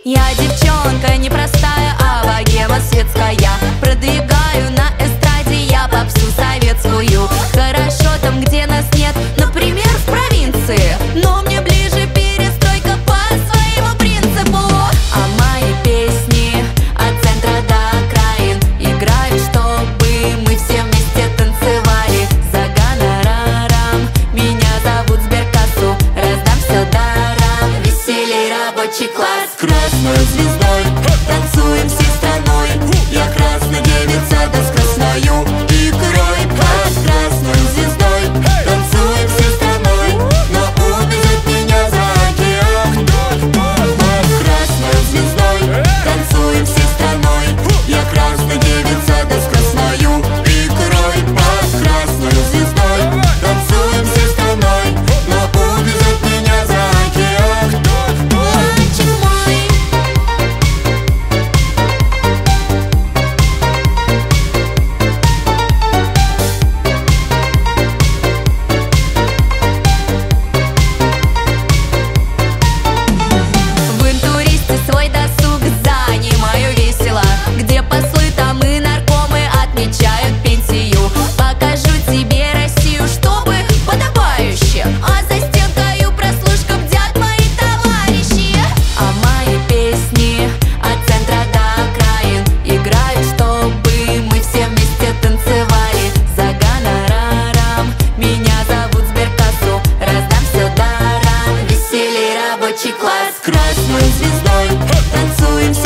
Я девчонка непростая, а богема светская. Продвигаю на эстраде я попсу советскую. Хорошо там, где нас нет, например, в провинции, но мне ближе перестройка по своему принципу. А мои песни от центра до окраин играют, чтобы мы все вместе танцевали. За гонораром меня зовут Сберкассу, раздам все даром. Веселей рабочий класс. Красной звездой танцуем всей страной. Я красная девица, да с красною икрой. Под красной звездой танцуем всей страной, но увезет меня за океан. Под красной звездой танцуем всей страной. Я красная девица, да с красною икрой. Под красной звездой танцуем всей страной, но увезет меня за океан. Мальчик мой, в интуристе свой досуг занимаю весело. Где послы, там и наркомы отмечают пенсию. Покажу тебе Россию, чтобы подобающе, а за стенкою прослушка бдят мои товарищи. А мои песни от центра до окраин играют, чтобы мы все вместе танцевали. За гонораром меня зовут Сберкассу, раздам все даром. Веселей рабочий класс. Красной звездой танцуем